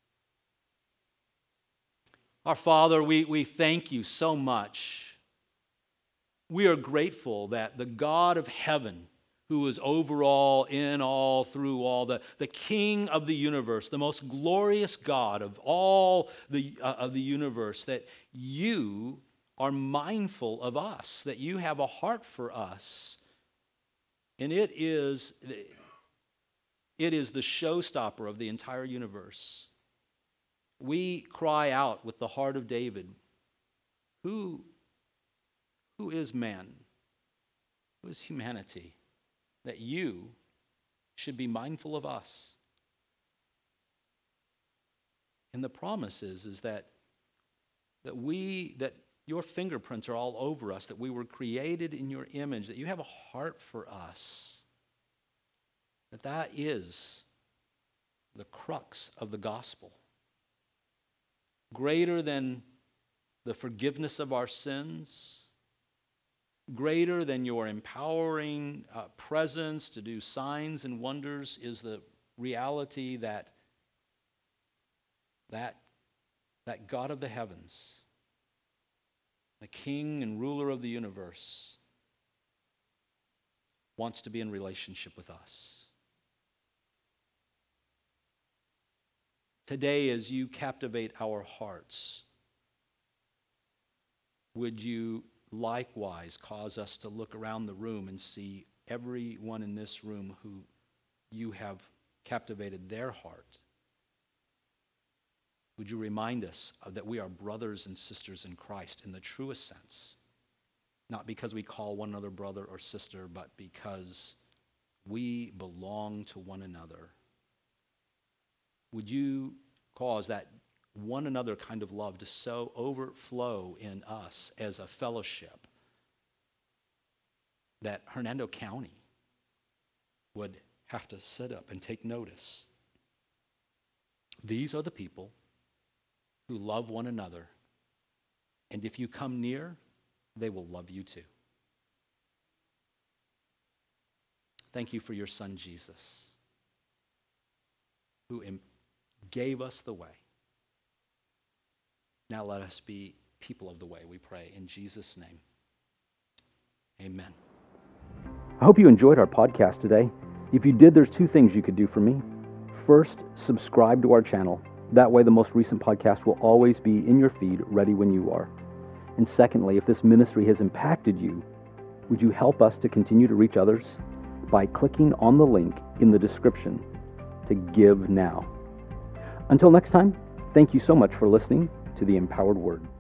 Our Father, we thank you so much. We are grateful that the God of heaven, who is over all, in all, through all, the King of the universe, the most glorious God of all of the universe, that you are mindful of us, that you have a heart for us. And it is the showstopper of the entire universe. We cry out with the heart of David, who is man? Who is humanity? That you should be mindful of us. And the promise is that your fingerprints are all over us, that we were created in your image, that you have a heart for us, that is the crux of the gospel. Greater than the forgiveness of our sins, greater than your empowering presence to do signs and wonders is the reality that God of the heavens, the King and ruler of the universe, wants to be in relationship with us. Today, as you captivate our hearts, would you likewise cause us to look around the room and see everyone in this room who you have captivated their heart? Would you remind us that we are brothers and sisters in Christ in the truest sense? Not because we call one another brother or sister, but because we belong to one another. Would you cause that one another kind of love to so overflow in us as a fellowship that Hernando County would have to sit up and take notice? These are the people who love one another, and if you come near, they will love you too. Thank you for your Son, Jesus, who gave us the way. Now let us be people of the way, we pray. In Jesus' name, amen. I hope you enjoyed our podcast today. If you did, there's two things you could do for me. First, subscribe to our channel. That way the most recent podcast will always be in your feed, ready when you are. And secondly, if this ministry has impacted you, would you help us to continue to reach others by clicking on the link in the description to give now? Until next time, thank you so much for listening to The Empowered Word.